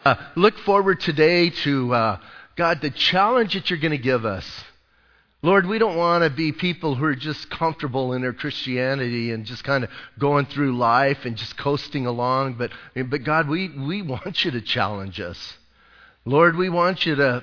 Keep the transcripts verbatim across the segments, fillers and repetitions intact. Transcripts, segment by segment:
Uh, look forward today to, uh, God, the challenge that you're going to give us. Lord, we don't want to be people who are just comfortable in their Christianity and just kind of going through life and just coasting along. But, but God, we, we want you to challenge us. Lord, we want you to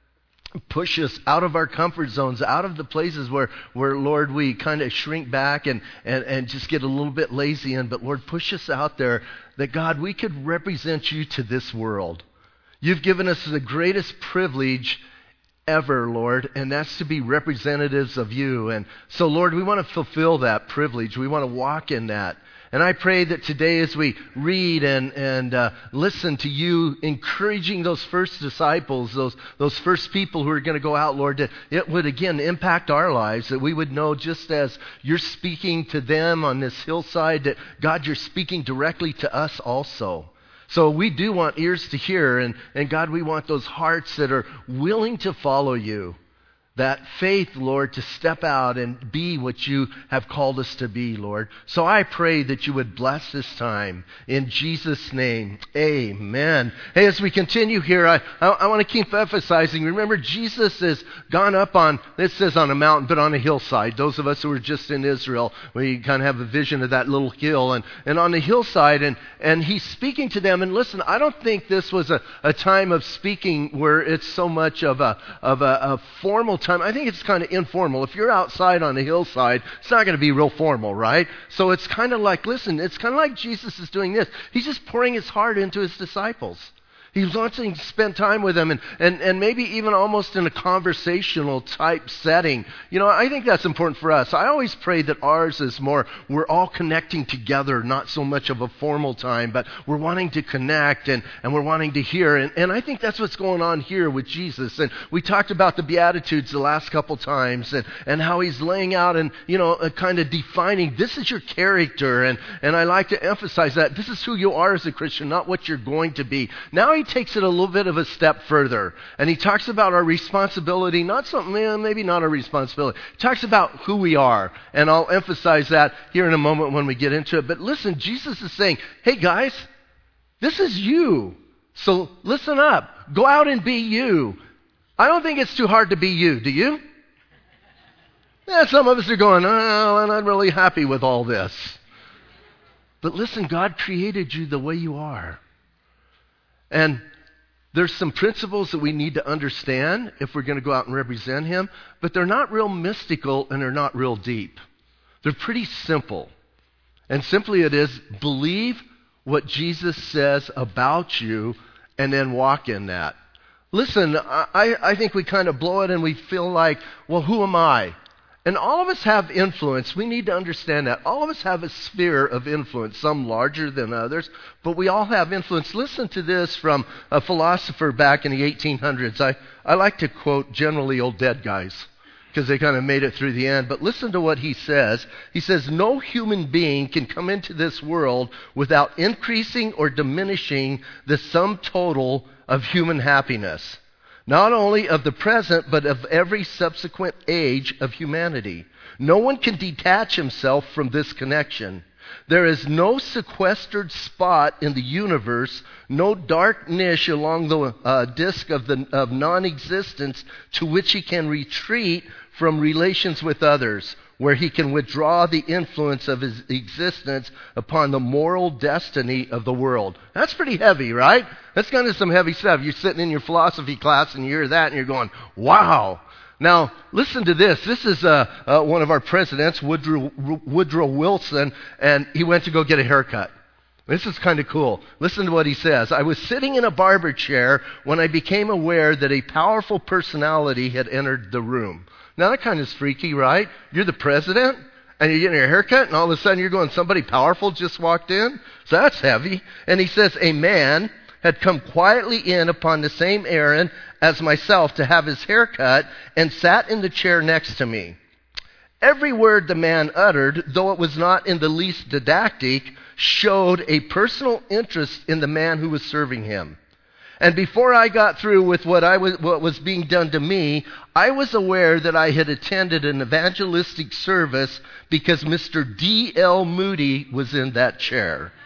push us out of our comfort zones, out of the places where, where Lord, we kind of shrink back and, and, and just get a little bit lazy in. But Lord, push us out there that, God, we could represent you to this world. You've given us the greatest privilege ever, Lord, and that's to be representatives of you. And so, Lord, we want to fulfill that privilege. We want to walk in that. And I pray that today as we read and, and uh, listen to you encouraging those first disciples, those, those first people who are going to go out, Lord, that it would again impact our lives, that we would know just as you're speaking to them on this hillside, that God, you're speaking directly to us also. So we do want ears to hear, and, and God, we want those hearts that are willing to follow you. That faith, Lord, to step out and be what you have called us to be, Lord. So I pray that you would bless this time. In Jesus' name, amen. Hey, as we continue here, I, I, I want to keep emphasizing, remember, Jesus has gone up on, it says on a mountain, but on a hillside. Those of us who were just in Israel, we kind of have a vision of that little hill. And, and on the hillside, and, and he's speaking to them. And listen, I don't think this was a, a time of speaking where it's so much of a, of a, a formal time. I think it's kind of informal. If you're outside on the hillside, it's not going to be real formal, right? So it's kind of like, listen, it's kind of like Jesus is doing this. He's just pouring his heart into his disciples. He wants to spend time with them and, and, and maybe even almost in a conversational type setting. You know, I think that's important for us. I always pray that ours is more, we're all connecting together, not so much of a formal time, but we're wanting to connect and, and we're wanting to hear. And, and I think that's what's going on here with Jesus. And we talked about the Beatitudes the last couple times and, and how he's laying out and, you know, uh, kind of defining, this is your character. And, and I like to emphasize that. This is who you are as a Christian, not what you're going to be. Now he He takes it a little bit of a step further, and he talks about our responsibility, not something, maybe not our responsibility. He talks about who we are, and I'll emphasize that here in a moment when we get into it. But listen, Jesus is saying, hey guys, this is you. So listen up. Go out and be you. I don't think it's too hard to be you, do you? Yeah, some of us are going, oh, I'm not really happy with all this. But listen, God created you the way you are. And there's some principles that we need to understand if we're going to go out and represent him, but they're not real mystical and they're not real deep. They're pretty simple. And simply it is, believe what Jesus says about you and then walk in that. Listen, I, I think we kind of blow it and we feel like, well, who am I? And all of us have influence. We need to understand that. All of us have a sphere of influence, some larger than others, but we all have influence. Listen to this from a philosopher back in the eighteen hundreds. I, I like to quote generally old dead guys because they kind of made it through the end. But listen to what he says. He says, no human being can come into this world without increasing or diminishing the sum total of human happiness. Not only of the present, but of every subsequent age of humanity. No one can detach himself from this connection. There is no sequestered spot in the universe, no dark niche along the uh, disk of, the, of non-existence to which he can retreat from relations with others, where he can withdraw the influence of his existence upon the moral destiny of the world. That's pretty heavy, right? That's kind of some heavy stuff. You're sitting in your philosophy class and you hear that and you're going, wow. Now, listen to this. This is uh, uh, one of our presidents, Woodrow, Woodrow Wilson, and he went to go get a haircut. This is kind of cool. Listen to what he says. I was sitting in a barber chair when I became aware that a powerful personality had entered the room. Now, that kind of is freaky, right? You're the president, and you're getting your haircut, and all of a sudden you're going, somebody powerful just walked in? So that's heavy. And he says, a man had come quietly in upon the same errand as myself to have his hair cut and sat in the chair next to me. Every word the man uttered, though it was not in the least didactic, showed a personal interest in the man who was serving him. And before I got through with what I was, what was being done to me, I was aware that I had attended an evangelistic service because Mister D L Moody was in that chair.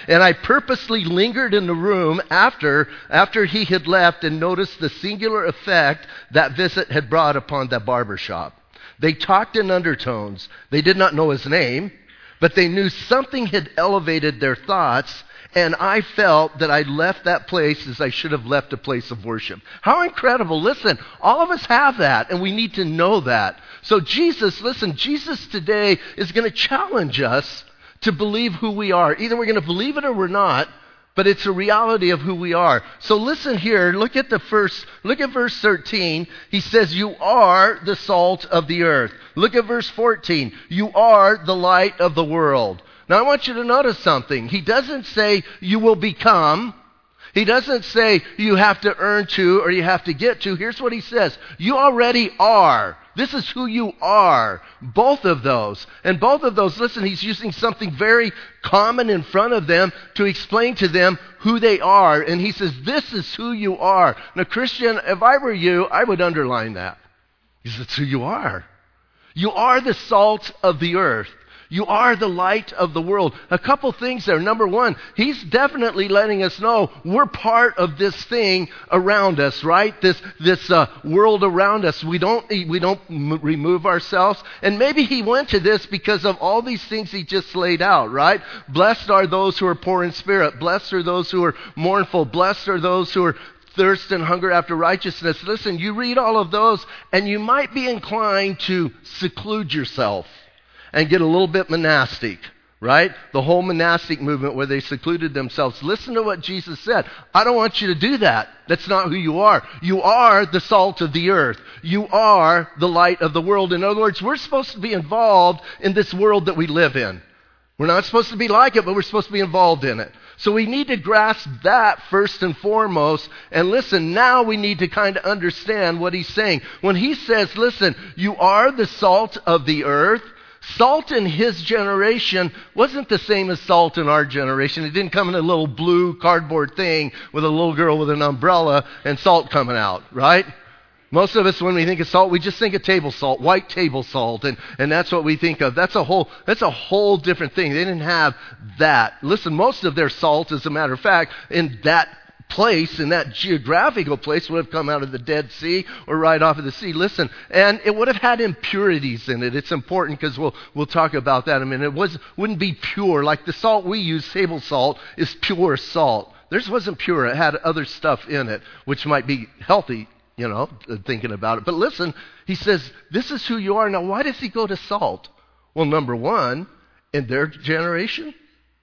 And I purposely lingered in the room after, after he had left and noticed the singular effect that visit had brought upon that barber shop. They talked in undertones. They did not know his name, but they knew something had elevated their thoughts, and I felt that I left that place as I should have left a place of worship. How incredible. Listen, all of us have that, and we need to know that. So Jesus, listen, Jesus today is going to challenge us to believe who we are. Either we're going to believe it or we're not, but it's a reality of who we are. So listen here, look at the first, look at verse thirteen. He says, you are the salt of the earth. Look at verse fourteen. You are the light of the world. Now I want you to notice something. He doesn't say you will become. He doesn't say you have to earn to or you have to get to. Here's what he says. You already are. This is who you are. Both of those. And both of those, listen, he's using something very common in front of them to explain to them who they are. And he says, this is who you are. Now, Christian, if I were you, I would underline that. He says, it's who you are. You are the salt of the earth. You are the light of the world. A couple things there. Number one, he's definitely letting us know we're part of this thing around us, right? This this uh, world around us. We don't we don't m- remove ourselves. And maybe he went to this because of all these things he just laid out, right? Blessed are those who are poor in spirit. Blessed are those who are mournful. Blessed are those who are thirst and hunger after righteousness. Listen, you read all of those, and you might be inclined to seclude yourself and get a little bit monastic, right? The whole monastic movement where they secluded themselves. Listen to what Jesus said. I don't want you to do that. That's not who you are. You are the salt of the earth. You are the light of the world. In other words, we're supposed to be involved in this world that we live in. We're not supposed to be like it, but we're supposed to be involved in it. So we need to grasp that first and foremost. And listen, now we need to kind of understand what he's saying. When he says, listen, you are the salt of the earth, salt in his generation wasn't the same as salt in our generation. It didn't come in a little blue cardboard thing with a little girl with an umbrella and salt coming out, right? Most of us, when we think of salt, we just think of table salt, white table salt, and, and that's what we think of. That's a whole that's a whole different thing. They didn't have that. Listen, most of their salt, as a matter of fact, in that place, in that geographical place, would have come out of the Dead Sea or right off of the sea. Listen, and it would have had impurities in it. It's important because we'll we'll talk about that in a minute. It was, wouldn't be pure. Like the salt we use, table salt, is pure salt. Theirs wasn't pure. It had other stuff in it, which might be healthy, you know, thinking about it. But listen, he says, this is who you are. Now, why does he go to salt? Well, number one, in their generation,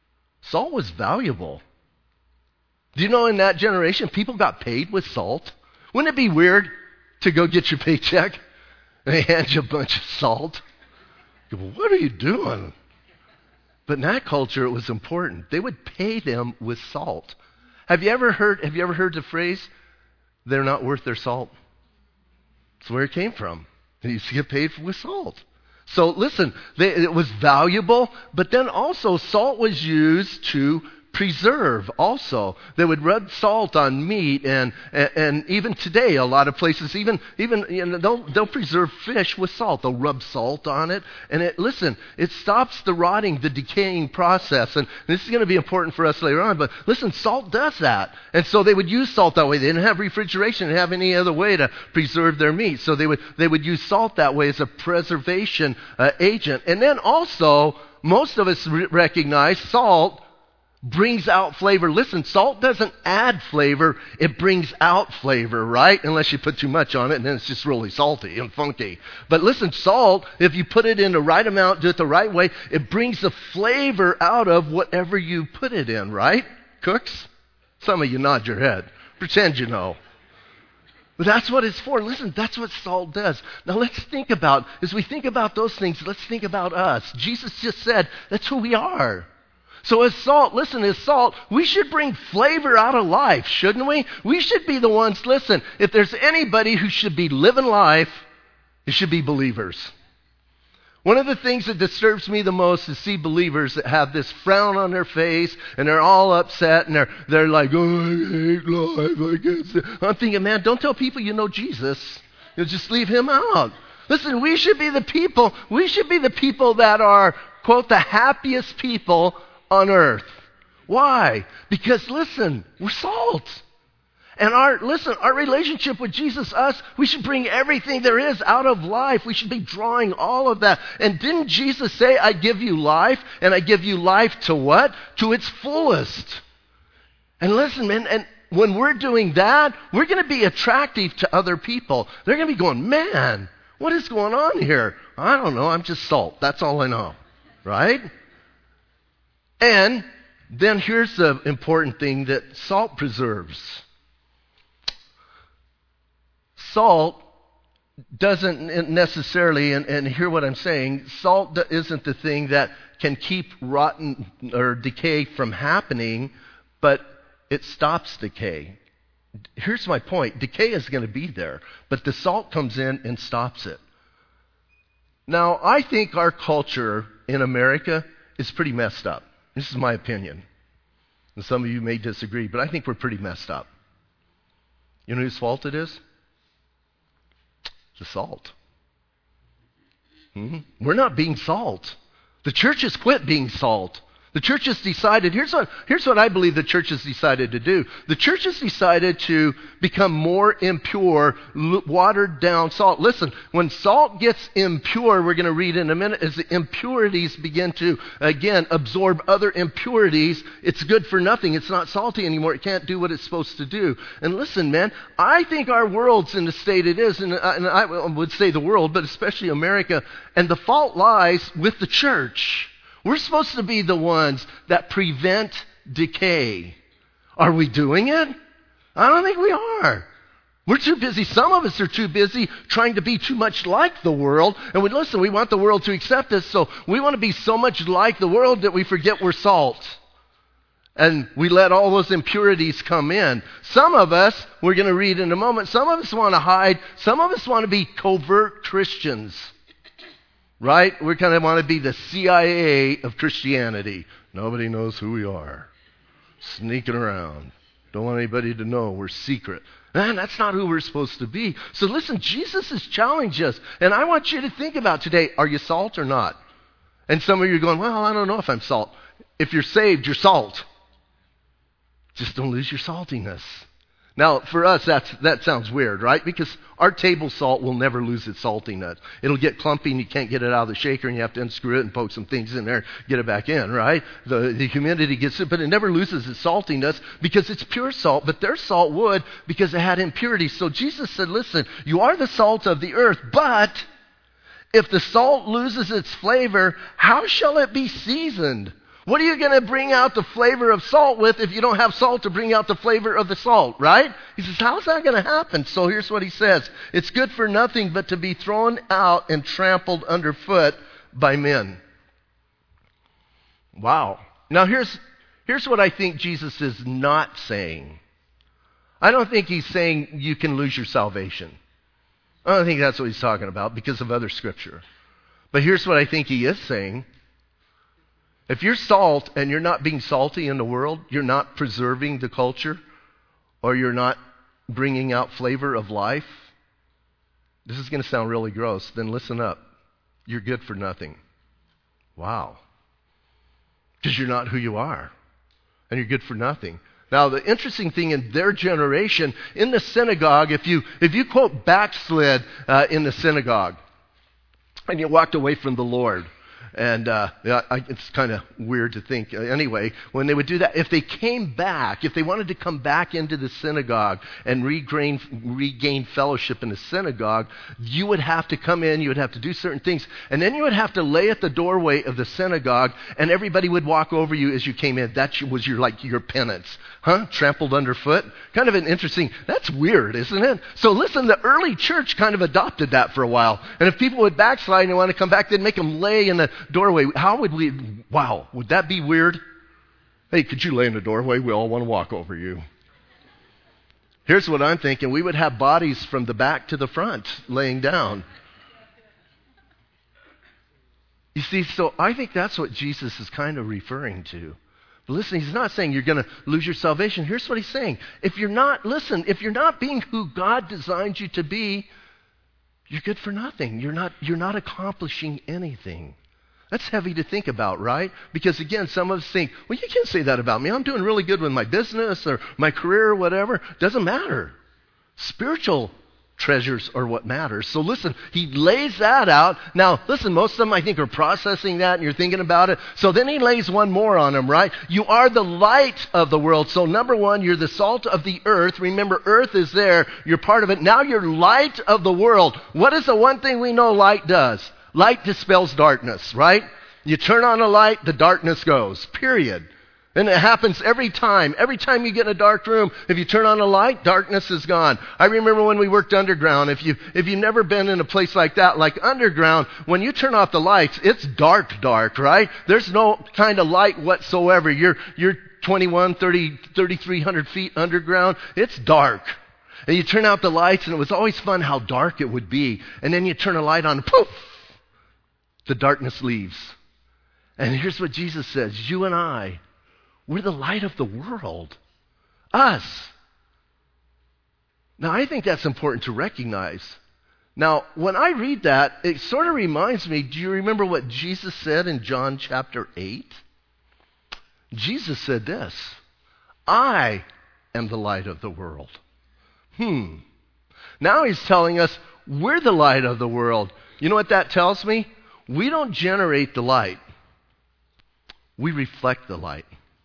salt was valuable. Do you know in that generation, people got paid with salt? Wouldn't it be weird to go get your paycheck and they hand you a bunch of salt? You go, what are you doing? But in that culture, it was important. They would pay them with salt. Have you ever heard, have you ever heard the phrase, they're not worth their salt? That's where it came from. They used to get paid with salt. So listen, they, it was valuable, but then also salt was used to preserve also. They would rub salt on meat, and, and and even today a lot of places even even you know, they'll they'll preserve fish with salt. They'll rub salt on it, and it listen, it stops the rotting, the decaying process. And this is going to be important for us later on, but listen, salt does that. And so they would use salt that way. They didn't have refrigeration, they didn't have any other way to preserve their meat. So they would they would use salt that way as a preservation uh, agent. And then also, most of us re- recognize salt brings out flavor. Listen, salt doesn't add flavor, it brings out flavor, right? Unless you put too much on it, and then it's just really salty and funky. But listen, salt, if you put it in the right amount, do it the right way, it brings the flavor out of whatever you put it in, right? Cooks? Some of you nod your head. Pretend you know. But that's what it's for. Listen, that's what salt does. Now let's think about, as we think about those things, let's think about us. Jesus just said, that's who we are. So as salt, listen, as salt, we should bring flavor out of life, shouldn't we? We should be the ones, listen, if there's anybody who should be living life, it should be believers. One of the things that disturbs me the most is see believers that have this frown on their face and they're all upset and they're they're like, oh, I hate life. I can't stand. I'm thinking, man, don't tell people you know Jesus. You'll just leave him out. Listen, we should be the people, we should be the people that are, quote, the happiest people on earth. Why? Because, listen, we're salt. And our, listen, our relationship with Jesus, us, we should bring everything there is out of life. We should be drawing all of that. And didn't Jesus say, I give you life, and I give you life to what? To its fullest. And listen, man, and when we're doing that, we're going to be attractive to other people. They're going to be going, man, what is going on here? I don't know, I'm just salt. That's all I know, right? And then here's the important thing that salt preserves. Salt doesn't necessarily, and, and hear what I'm saying, salt isn't the thing that can keep rotten or decay from happening, but it stops decay. Here's my point. Decay is going to be there, but the salt comes in and stops it. Now, I think our culture in America is pretty messed up. This is my opinion. And some of you may disagree, but I think we're pretty messed up. You know whose fault it is? The salt. Mm-hmm. We're not being salt. The church has quit being salt. The church has decided, here's what, here's what I believe the church has decided to do. The church has decided to become more impure, watered down salt. Listen, when salt gets impure, we're going to read in a minute, as the impurities begin to, again, absorb other impurities, it's good for nothing. It's not salty anymore. It can't do what it's supposed to do. And listen, man, I think our world's in the state it is, and I, and I would say the world, but especially America, and the fault lies with the church. We're supposed to be the ones that prevent decay. Are we doing it? I don't think we are. We're too busy. Some of us are too busy trying to be too much like the world. And we listen, we want the world to accept us, so we want to be so much like the world that we forget we're salt. And we let all those impurities come in. Some of us, we're going to read in a moment, some of us want to hide. Some of us want to be covert Christians. Right? We kind of want to be the C I A of Christianity. Nobody knows who we are. Sneaking around. Don't want anybody to know we're secret. Man, that's not who we're supposed to be. So listen, Jesus has challenged us. And I want you to think about today, are you salt or not? And some of you are going, well, I don't know if I'm salt. If you're saved, you're salt. Just don't lose your saltiness. Now, for us, that's, that sounds weird, right? Because our table salt will never lose its saltiness. It'll get clumpy and you can't get it out of the shaker and you have to unscrew it and poke some things in there and get it back in, right? The, the humidity gets it, but it never loses its saltiness because it's pure salt. But their salt would because it had impurities. So Jesus said, listen, you are the salt of the earth, but if the salt loses its flavor, how shall it be seasoned? What are you going to bring out the flavor of salt with if you don't have salt to bring out the flavor of the salt, right? He says, how's that going to happen? So here's what he says. It's good for nothing but to be thrown out and trampled underfoot by men. Wow. Now here's, here's what I think Jesus is not saying. I don't think he's saying you can lose your salvation. I don't think that's what he's talking about because of other scripture. But here's what I think he is saying. If you're salt and you're not being salty in the world, you're not preserving the culture, or you're not bringing out flavor of life, this is going to sound really gross, then listen up. You're good for nothing. Wow. Because you're not who you are. And you're good for nothing. Now, the interesting thing in their generation, in the synagogue, if you if you quote backslid uh, in the synagogue, and you walked away from the Lord, And uh, I, it's kind of weird to think. Anyway, when they would do that, if they came back, if they wanted to come back into the synagogue and regain, regain fellowship in the synagogue, you would have to come in, you would have to do certain things, and then you would have to lay at the doorway of the synagogue, and everybody would walk over you as you came in. That was your like your penance. Huh? Trampled underfoot? Kind of an interesting, that's weird, isn't it? So listen, the early church kind of adopted that for a while. And if people would backslide and want to come back, they'd make them lay in the doorway. How would we, wow, would that be weird? Hey, could you lay in the doorway? We all want to walk over you. Here's what I'm thinking. We would have bodies from the back to the front laying down. You see, so I think that's what Jesus is kind of referring to. But listen, he's not saying you're going to lose your salvation. Here's what he's saying. If you're not, listen, if you're not being who God designed you to be, you're good for nothing. You're not, you're not accomplishing anything. That's heavy to think about, right? Because again, some of us think, well, you can't say that about me. I'm doing really good with my business or my career or whatever. Doesn't matter. Spiritual treasures are what matters. So listen, he lays that out. Now, listen, most of them I think are processing that and you're thinking about it. So then he lays one more on them, right? You are the light of the world. So number one, you're the salt of the earth. Remember, earth is there. You're part of it. Now you're light of the world. What is the one thing we know light does? Light dispels darkness, right? You turn on a light, the darkness goes, period. And it happens every time. Every time you get in a dark room, if you turn on a light, darkness is gone. I remember when we worked underground. If you if you've never been in a place like that, like underground, when you turn off the lights, it's dark, dark, right? There's no kind of light whatsoever. You're you're twenty-one, thirty, thirty-three hundred feet underground. It's dark. And you turn out the lights, and it was always fun how dark it would be. And then you turn a light on, and poof, the darkness leaves. And here's what Jesus says: you and I, we're the light of the world. Us. Now, I think that's important to recognize. Now, when I read that, it sort of reminds me, do you remember what Jesus said in John chapter eight? Jesus said this: I am the light of the world. Hmm. Now he's telling us we're the light of the world. You know what that tells me? We don't generate the light. We reflect the light.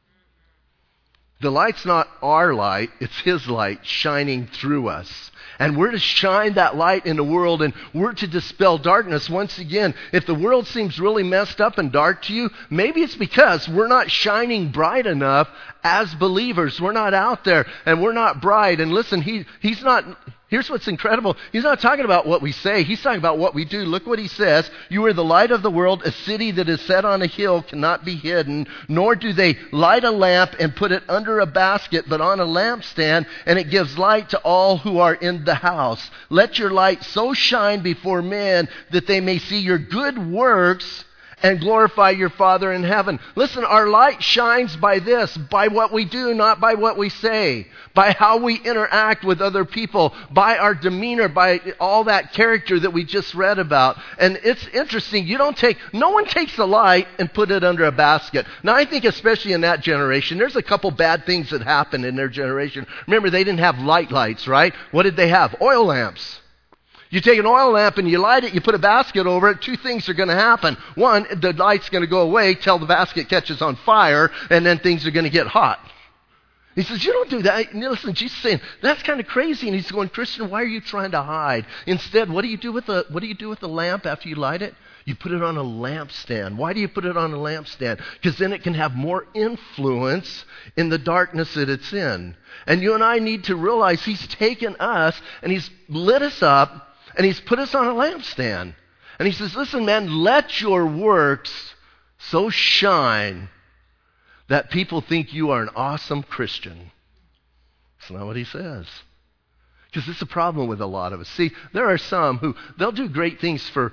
The light's not our light, it's his light shining through us. And we're to shine that light in the world, and we're to dispel darkness. Once again, if the world seems really messed up and dark to you, maybe it's because we're not shining bright enough as believers. We're not out there, and we're not bright. And listen, he, he's not... Here's what's incredible. He's not talking about what we say. He's talking about what we do. Look what he says. You are the light of the world. A city that is set on a hill cannot be hidden, nor do they light a lamp and put it under a basket, but on a lampstand, and it gives light to all who are in the house. Let your light so shine before men that they may see your good works and glorify your Father in heaven. Listen, our light shines by this, by what we do, not by what we say, by how we interact with other people, by our demeanor, by all that character that we just read about. And it's interesting, you don't take, no one takes the light and put it under a basket. Now, I think especially in that generation, there's a couple bad things that happened in their generation. Remember, they didn't have light lights, right? What did they have? Oil lamps. You take an oil lamp and you light it, you put a basket over it, two things are going to happen. One, the light's going to go away till the basket catches on fire, and then things are going to get hot. He says, you don't do that. And listen, Jesus is saying, that's kind of crazy. And he's going, Christian, why are you trying to hide? Instead, what do you do with the what do you do with the lamp after you light it? You put it on a lampstand. Why do you put it on a lampstand? Because then it can have more influence in the darkness that it's in. And you and I need to realize he's taken us and he's lit us up, and he's put us on a lampstand. And he says, listen, man, let your works so shine that people think you are an awesome Christian. That's not what he says. Because it's a problem with a lot of us. See, there are some who, they'll do great things for,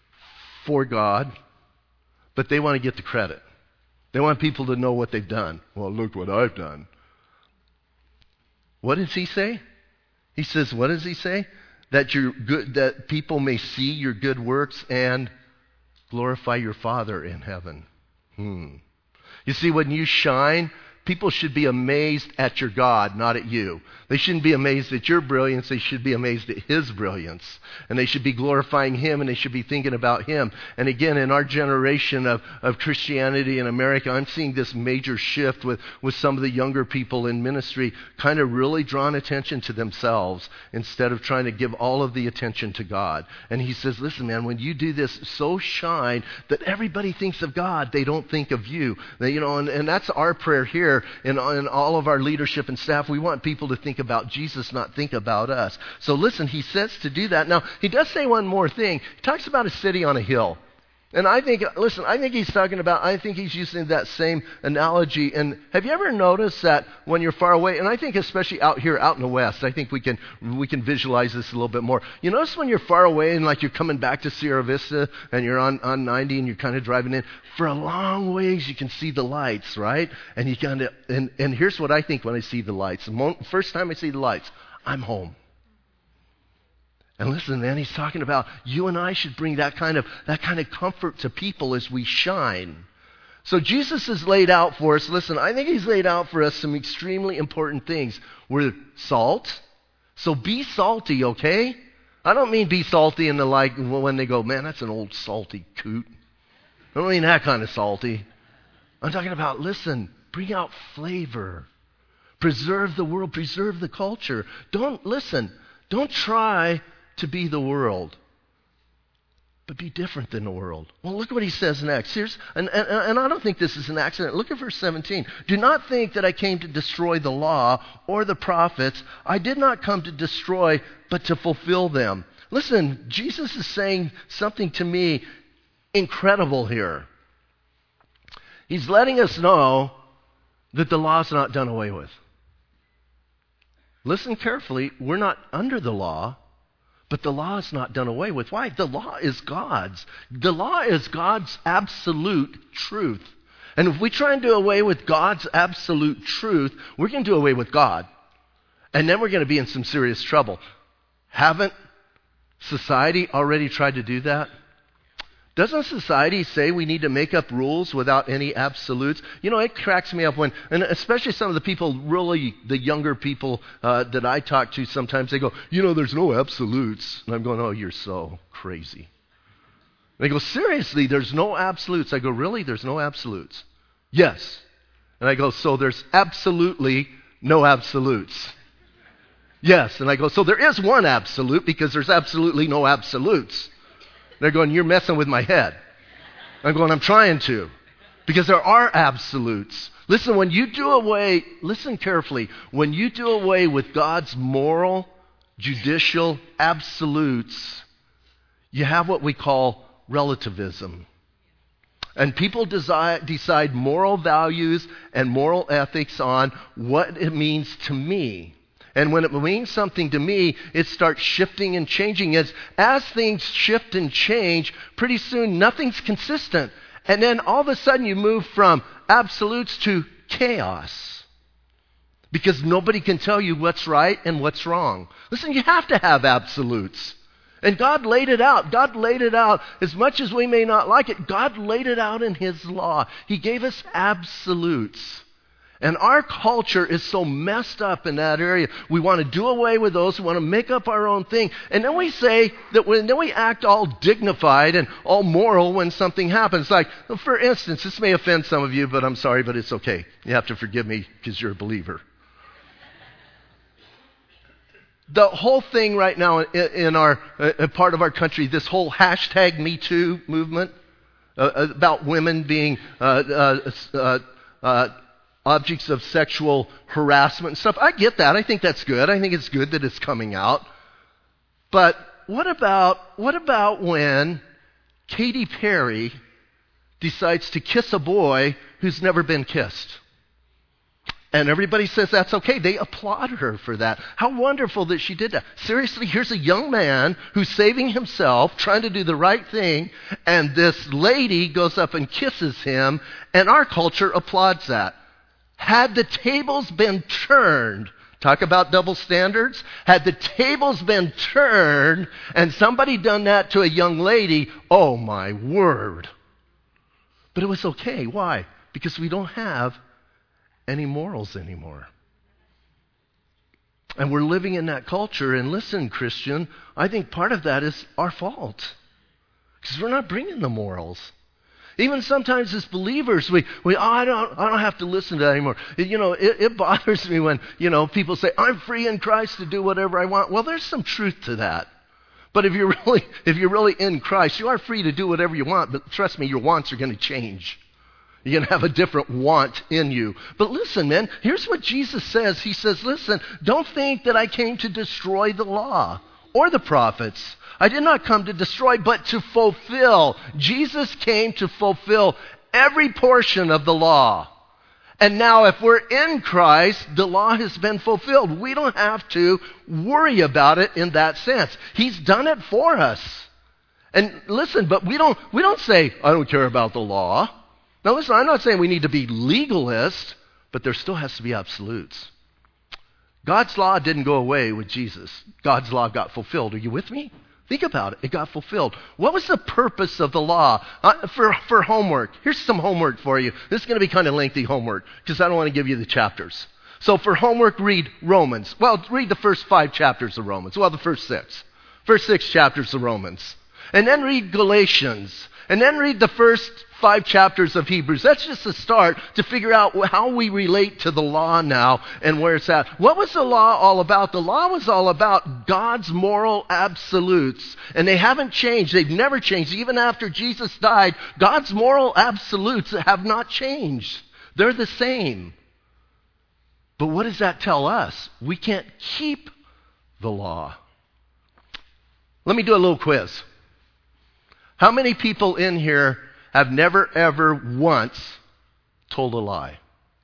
for God, but they want to get the credit. They want people to know what they've done. Well, look what I've done. What does he say? He says, what does he say? That you're good, that people may see your good works and glorify your Father in heaven. Hmm. You see, when you shine, people should be amazed at your God, not at you. They shouldn't be amazed at your brilliance. They should be amazed at his brilliance. And they should be glorifying him, and they should be thinking about him. And again, in our generation of, of Christianity in America, I'm seeing this major shift with, with some of the younger people in ministry kind of really drawing attention to themselves instead of trying to give all of the attention to God. And he says, listen, man, when you do this, so shine that everybody thinks of God. They don't think of you. They, you know, and, and that's our prayer here in, in all of our leadership and staff. We want people to think about Jesus, not think about us. So listen, he says to do that. Now, he does say one more thing. He talks about a city on a hill. And I think, listen, I think he's talking about, I think he's using that same analogy. And have you ever noticed that when you're far away, and I think especially out here, out in the West, I think we can we can visualize this a little bit more. You notice when you're far away and like you're coming back to Sierra Vista and you're on, on ninety and you're kind of driving in, for a long ways you can see the lights, right? And you kind of, and, and here's what I think when I see the lights. The mo- first time I see the lights, I'm home. And listen, man, he's talking about you and I should bring that kind of that kind of comfort to people as we shine. So Jesus has laid out for us, listen, I think he's laid out for us some extremely important things. We're salt, so be salty, okay? I don't mean be salty in the like when they go, man, that's an old salty coot. I don't mean that kind of salty. I'm talking about, listen, bring out flavor. Preserve the world, preserve the culture. Don't, listen, don't try to be the world, but be different than the world. Well, look what he says next. Here's, and, and, and I don't think this is an accident. Look at verse seventeen. Do not think that I came to destroy the law or the prophets. I did not come to destroy, but to fulfill them. Listen, Jesus is saying something to me incredible here. He's letting us know that the law is not done away with. Listen carefully. We're not under the law. But the law is not done away with. Why? The law is God's. The law is God's absolute truth. And if we try and do away with God's absolute truth, we're going to do away with God. And then we're going to be in some serious trouble. Haven't society already tried to do that? Doesn't society say we need to make up rules without any absolutes? You know, it cracks me up when, and especially some of the people, really the younger people uh, that I talk to sometimes, they go, you know, there's no absolutes. And I'm going, oh, you're so crazy. They go, seriously, there's no absolutes. I go, really? There's no absolutes? Yes. And I go, so there's absolutely no absolutes. Yes. And I go, so there is one absolute because there's absolutely no absolutes. They're going, you're messing with my head. I'm going, I'm trying to. Because there are absolutes. Listen, when you do away, listen carefully, when you do away with God's moral, judicial absolutes, you have what we call relativism. And people decide, decide moral values and moral ethics on what it means to me. And when it means something to me, it starts shifting and changing. As, as things shift and change, pretty soon nothing's consistent. And then all of a sudden you move from absolutes to chaos. Because nobody can tell you what's right and what's wrong. Listen, you have to have absolutes. And God laid it out. God laid it out. As much as we may not like it, God laid it out in His law. He gave us absolutes. And our culture is so messed up in that area. We want to do away with those. We want to make up our own thing. And then we say that when then we act all dignified and all moral when something happens. Like, for instance, this may offend some of you, but I'm sorry, but it's okay. You have to forgive me because you're a believer. The whole thing right now in our uh, part of our country, this whole hashtag Me Too movement uh, about women being uh, uh, uh, uh, objects of sexual harassment and stuff. I get that. I think that's good. I think it's good that it's coming out. But what about what about when Katy Perry decides to kiss a boy who's never been kissed? And everybody says that's okay. They applaud her for that. How wonderful that she did that. Seriously, here's a young man who's saving himself, trying to do the right thing, and this lady goes up and kisses him, and our culture applauds that. Had the tables been turned, talk about double standards, had the tables been turned and somebody done that to a young lady, oh my word. But it was okay. Why? Because we don't have any morals anymore. And we're living in that culture. And listen, Christian, I think part of that is our fault. Because we're not bringing the morals. Even sometimes as believers, we, we oh, I don't I don't have to listen to that anymore. It, you know, it, it bothers me when, you know, people say, I'm free in Christ to do whatever I want. Well, there's some truth to that. But if you're really if you're really in Christ, you are free to do whatever you want, but trust me, your wants are going to change. You're going to have a different want in you. But listen, man, here's what Jesus says. He says, listen, don't think that I came to destroy the law or the prophets. I did not come to destroy, but to fulfill. Jesus came to fulfill every portion of the law. And now if we're in Christ, the law has been fulfilled. We don't have to worry about it in that sense. He's done it for us. And listen, but we don't we don't say, I don't care about the law. Now listen, I'm not saying we need to be legalist, but there still has to be absolutes. God's law didn't go away with Jesus. God's law got fulfilled. Are you with me? Think about it. It got fulfilled. What was the purpose of the law? Uh, for, for homework. Here's some homework for you. This is going to be kind of lengthy homework because I don't want to give you the chapters. So for homework, read Romans. Well, read the first five chapters of Romans. Well, the first six. First six chapters of Romans. And then read Galatians. And then read the first five chapters of Hebrews. That's just a start to figure out how we relate to the law now and where it's at. What was the law all about? The law was all about God's moral absolutes. And they haven't changed. They've never changed. Even after Jesus died, God's moral absolutes have not changed. They're the same. But what does that tell us? We can't keep the law. Let me do a little quiz. How many people in here have never, ever once told a lie?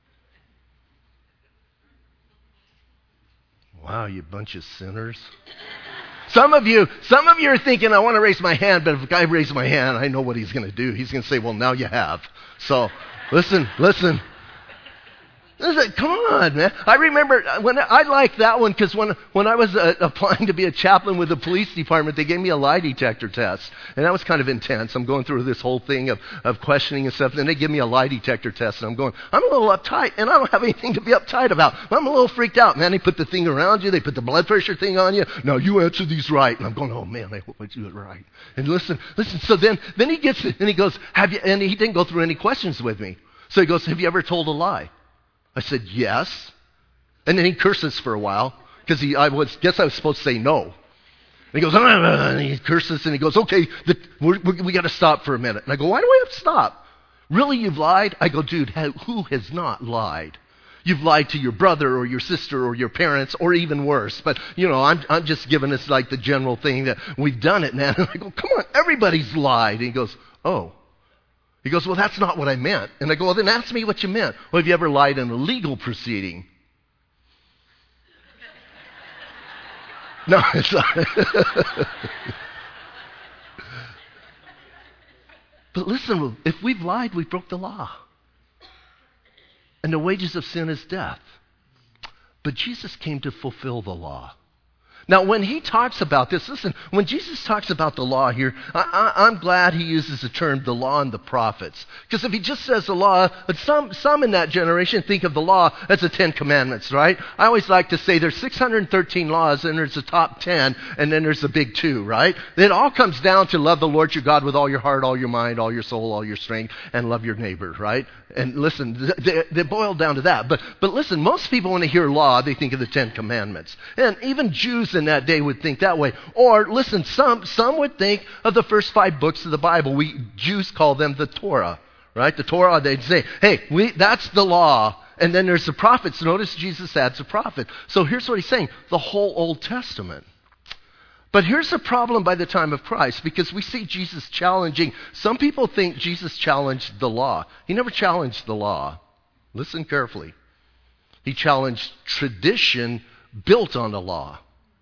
Wow, you bunch of sinners. Some of you, some of you are thinking, I want to raise my hand, but if I raise my hand, I know what he's going to do. He's going to say, well, now you have. So, listen, listen. Listen, come on, man. I remember when I liked that one because when when I was uh, applying to be a chaplain with the police department, they gave me a lie detector test, and that was kind of intense. I'm going through this whole thing of, of questioning and stuff, and then they give me a lie detector test, and I'm going, I'm a little uptight, and I don't have anything to be uptight about. I'm a little freaked out, man. They put the thing around you, they put the blood pressure thing on you. Now you answer these right, and I'm going, oh man, I hope I do it right. And listen, listen. So then, then he gets it, and he goes, have you? And he didn't go through any questions with me. So he goes, have you ever told a lie? I said, yes. And then he curses for a while because he, I was, guess I was supposed to say no. And he goes, ah, and he curses and he goes, okay, the, we're, we we got to stop for a minute. And I go, why do we have to stop? Really, you've lied? I go, dude, who has not lied? You've lied to your brother or your sister or your parents or even worse. But, you know, I'm, I'm just giving us like the general thing that we've done it, man. And I go, come on, everybody's lied. And he goes, oh. He goes, well, that's not what I meant. And I go, well, then ask me what you meant. Well, have you ever lied in a legal proceeding? No, it's not. But listen, if we've lied, we broke the law. And the wages of sin is death. But Jesus came to fulfill the law. Now, when he talks about this, listen, when Jesus talks about the law here, I, I, I'm glad he uses the term the law and the prophets. Because if he just says the law, some, some in that generation think of the law as the Ten Commandments, right? I always like to say there's six hundred thirteen laws, and there's the top ten, and then there's the big two, right? It all comes down to love the Lord your God with all your heart, all your mind, all your soul, all your strength, and love your neighbor, right? And listen, they, they boil down to that. But, but listen, most people, when they hear law, they think of the Ten Commandments. And even Jews in that day would think that way. Or, listen, some some would think of the first five books of the Bible. We Jews call them the Torah, right? The Torah, they'd say, hey, we, that's the law. And then there's the prophets. Notice Jesus adds a prophet. So here's what he's saying, the whole Old Testament. But here's the problem by the time of Christ, because we see Jesus challenging. Some people think Jesus challenged the law. He never challenged the law. Listen carefully. He challenged tradition built on the law.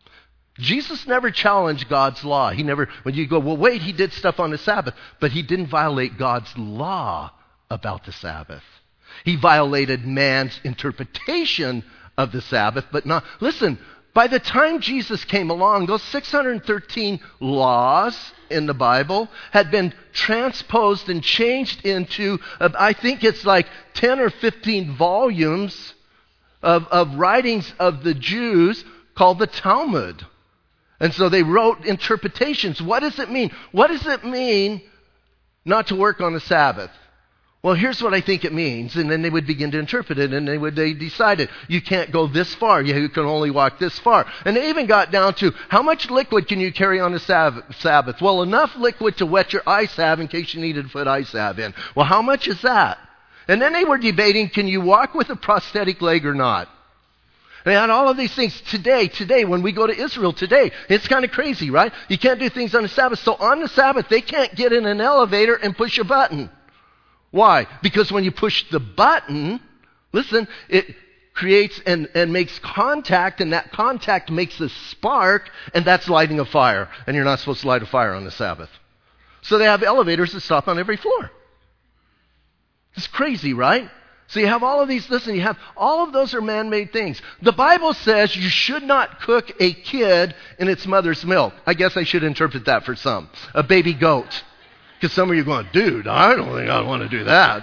Jesus never challenged God's law. He never, when you go, well, wait, he did stuff on the Sabbath, but he didn't violate God's law about the Sabbath. He violated man's interpretation of the Sabbath, but not, listen, by the time Jesus came along, those six hundred thirteen laws in the Bible had been transposed and changed into, uh, I think it's like ten or fifteen volumes of, of writings of the Jews called the Talmud. And so they wrote interpretations. What does it mean? What does it mean not to work on the Sabbath? Well, here's what I think it means. And then they would begin to interpret it, and they would they decided you can't go this far. You can only walk this far. And they even got down to how much liquid can you carry on the Sabbath? Well, enough liquid to wet your ice salve in case you needed to put ice salve in. Well, how much is that? And then they were debating, can you walk with a prosthetic leg or not? They had all of these things today, today, when we go to Israel today. It's kind of crazy, right? You can't do things on the Sabbath. So on the Sabbath, they can't get in an elevator and push a button. Why? Because when you push the button, listen, it creates and, and makes contact, and that contact makes a spark, and that's lighting a fire. And you're not supposed to light a fire on the Sabbath. So they have elevators that stop on every floor. It's crazy, right? So you have all of these, listen, you have all of those are man-made things. The Bible says you should not cook a kid in its mother's milk. I guess I should interpret that for some. A baby goat. Because some of you are going, dude, I don't think I want to do that.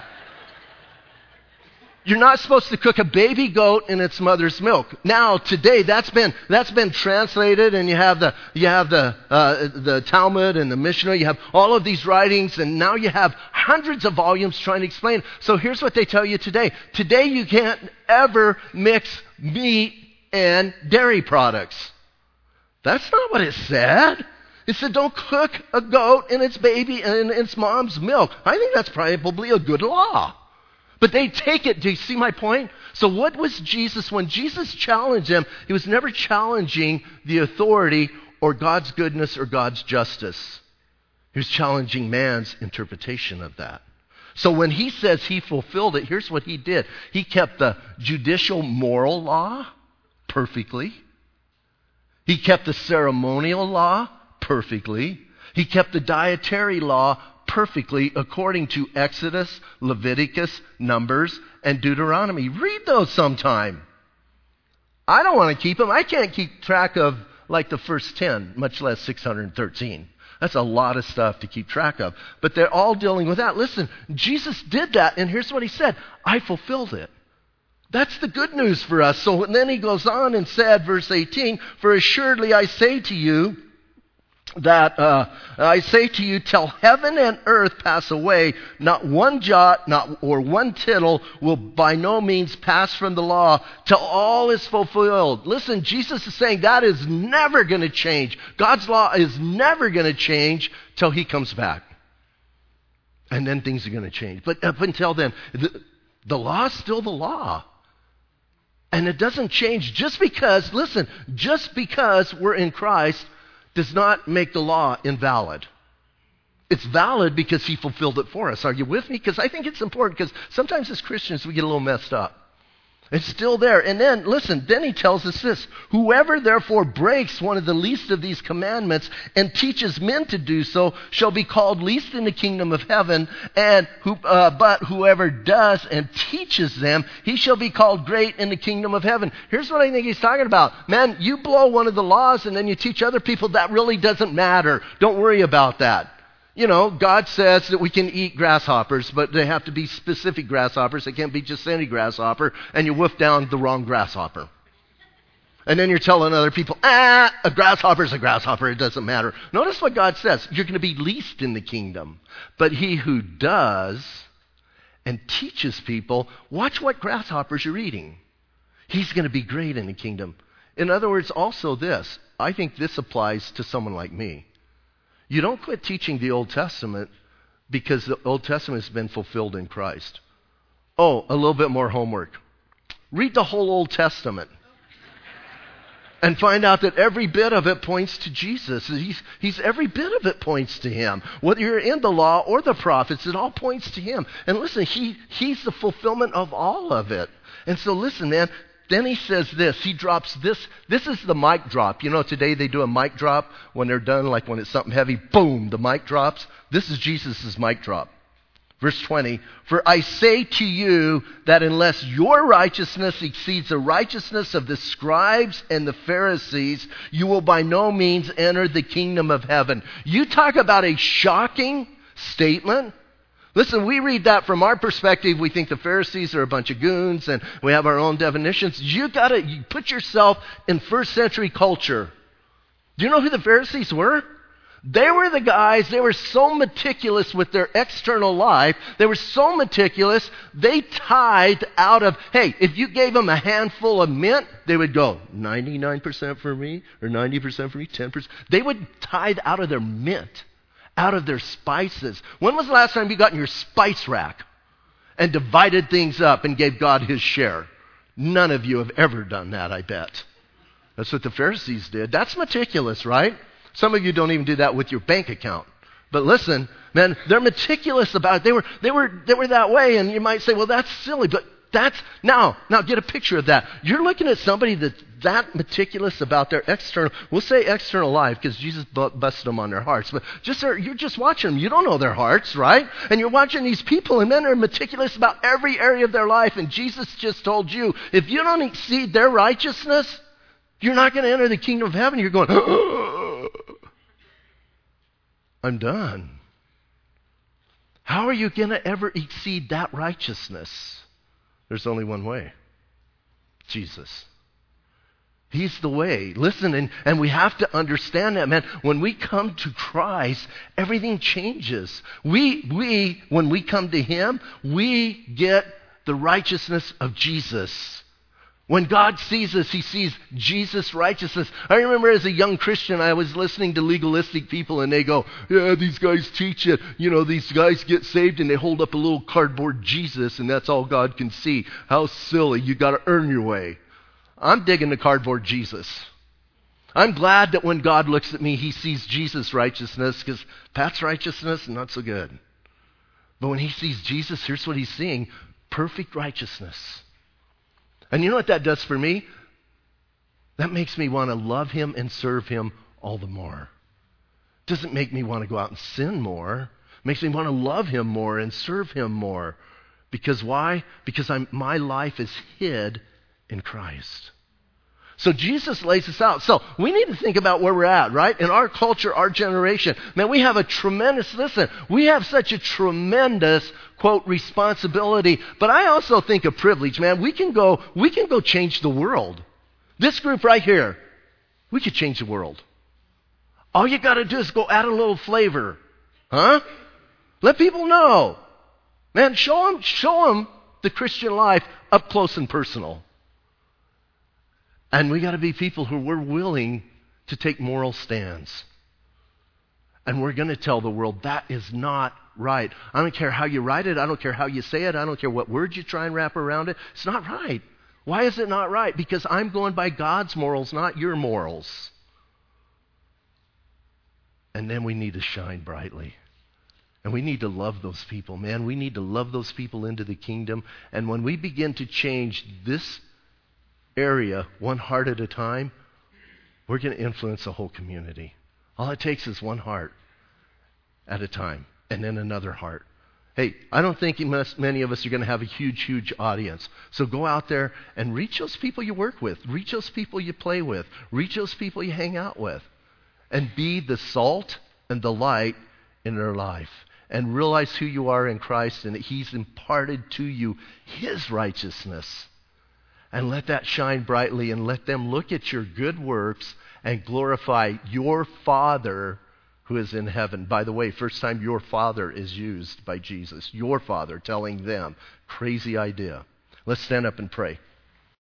You're not supposed to cook a baby goat in its mother's milk. Now, today, that's been that's been translated, and you have the you have the uh, the Talmud and the Mishnah. You have all of these writings, and now you have hundreds of volumes trying to explain. So here's what they tell you today. Today, you can't ever mix meat and dairy products. That's not what it said. It said don't cook a goat in its baby in its mom's milk. I think that's probably a good law. But they take it. Do you see my point? So what was Jesus, when Jesus challenged them, he was never challenging the authority or God's goodness or God's justice. He was challenging man's interpretation of that. So when he says he fulfilled it, here's what he did. He kept the judicial moral law perfectly. He kept the ceremonial law perfectly. He kept the dietary law perfectly according to Exodus, Leviticus, Numbers, and Deuteronomy. Read those sometime. I don't want to keep them. I can't keep track of like the first ten, much less six hundred thirteen. That's a lot of stuff to keep track of. But they're all dealing with that. Listen, Jesus did that, and here's what he said. I fulfilled it. That's the good news for us. So then he goes on and said, verse eighteen, for assuredly I say to you, that uh, I say to you, till heaven and earth pass away, not one jot, not or one tittle will by no means pass from the law till all is fulfilled. Listen, Jesus is saying that is never going to change. God's law is never going to change till he comes back. And then things are going to change. But up until then, the, the law is still the law. And it doesn't change just because, listen, just because we're in Christ does not make the law invalid. It's valid because he fulfilled it for us. Are you with me? Because I think it's important, because sometimes as Christians we get a little messed up. It's still there. And then, listen, then he tells us this. Whoever therefore breaks one of the least of these commandments and teaches men to do so shall be called least in the kingdom of heaven. And who, uh, but whoever does and teaches them, he shall be called great in the kingdom of heaven. Here's what I think he's talking about. Man, you blow one of the laws and then you teach other people, that really doesn't matter. Don't worry about that. You know, God says that we can eat grasshoppers, but they have to be specific grasshoppers. They can't be just any grasshopper, and you wolf down the wrong grasshopper. And then you're telling other people, ah, a grasshopper's a grasshopper, it doesn't matter. Notice what God says. You're going to be least in the kingdom. But he who does and teaches people, watch what grasshoppers you're eating. He's going to be great in the kingdom. In other words, also this, I think this applies to someone like me. You don't quit teaching the Old Testament because the Old Testament has been fulfilled in Christ. Oh, a little bit more homework. Read the whole Old Testament and find out that every bit of it points to Jesus. He's, he's every bit of it points to him. Whether you're in the law or the prophets, it all points to him. And listen, he, he's the fulfillment of all of it. And so listen, man. Then he says this, he drops this, this is the mic drop. You know, today they do a mic drop when they're done, like when it's something heavy, boom, the mic drops. This is Jesus' mic drop. Verse twenty, for I say to you that unless your righteousness exceeds the righteousness of the scribes and the Pharisees, you will by no means enter the kingdom of heaven. You talk about a shocking statement. Listen, we read that from our perspective. We think the Pharisees are a bunch of goons and we have our own definitions. You got to you put yourself in first century culture. Do you know who the Pharisees were? They were the guys, they were so meticulous with their external life. They were so meticulous, they tithed out of, hey, if you gave them a handful of mint, they would go ninety-nine percent for me or ninety percent for me, ten percent. They would tithe out of their mint. Out of their spices. When was the last time you got in your spice rack and divided things up and gave God his share? None of you have ever done that, I bet. That's what the Pharisees did. That's meticulous, right? Some of you don't even do that with your bank account. But listen, man, they're meticulous about it. They were, they were, they were that way, and you might say, well, that's silly, but That's, now, now get a picture of that. You're looking at somebody that's that meticulous about their external, we'll say external life because Jesus bu- busted them on their hearts, but just their, you're just watching them. You don't know their hearts, right? And you're watching these people and men are meticulous about every area of their life, and Jesus just told you, if you don't exceed their righteousness, you're not going to enter the kingdom of heaven. You're going, oh, I'm done. How are you going to ever exceed that righteousness? There's only one way. Jesus. He's the way. Listen, and, and we have to understand that, man. When we come to Christ, everything changes. We, we, when we come to Him, we get the righteousness of Jesus. When God sees us, He sees Jesus' righteousness. I remember as a young Christian, I was listening to legalistic people, and they go, yeah, these guys teach it. You know, these guys get saved, and they hold up a little cardboard Jesus, and that's all God can see. How silly. You got to earn your way. I'm digging the cardboard Jesus. I'm glad that when God looks at me, He sees Jesus' righteousness, because Pat's righteousness, not so good. But when He sees Jesus, here's what He's seeing. Perfect righteousness. And you know what that does for me? That makes me want to love Him and serve Him all the more. It doesn't make me want to go out and sin more. It makes me want to love Him more and serve Him more. Because why? Because I'm, my life is hid in Christ. So Jesus lays this out. So we need to think about where we're at, right? In our culture, our generation. Man, we have a tremendous, listen, we have such a tremendous, quote, responsibility. But I also think a privilege, man. We can go, we can go change the world. This group right here, we could change the world. All you got to do is go add a little flavor. Huh? Let people know. Man, show them, show them the Christian life up close and personal. And we got to be people who we're willing to take moral stands. And we're going to tell the world that is not right. I don't care how you write it. I don't care how you say it. I don't care what words you try and wrap around it. It's not right. Why is it not right? Because I'm going by God's morals, not your morals. And then we need to shine brightly. And we need to love those people, man. We need to love those people into the kingdom. And when we begin to change this area one heart at a time, we're going to influence the whole community. All it takes is one heart at a time, and then another heart. Hey, I don't think must, many of us are going to have a huge, huge audience. So go out there and reach those people you work with. Reach those people you play with. Reach those people you hang out with. And be the salt and the light in their life. And realize who you are in Christ and that He's imparted to you His righteousness. And let that shine brightly and let them look at your good works and glorify your Father who is in heaven. By the way, first time your Father is used by Jesus. Your Father telling them. Crazy idea. Let's stand up and pray.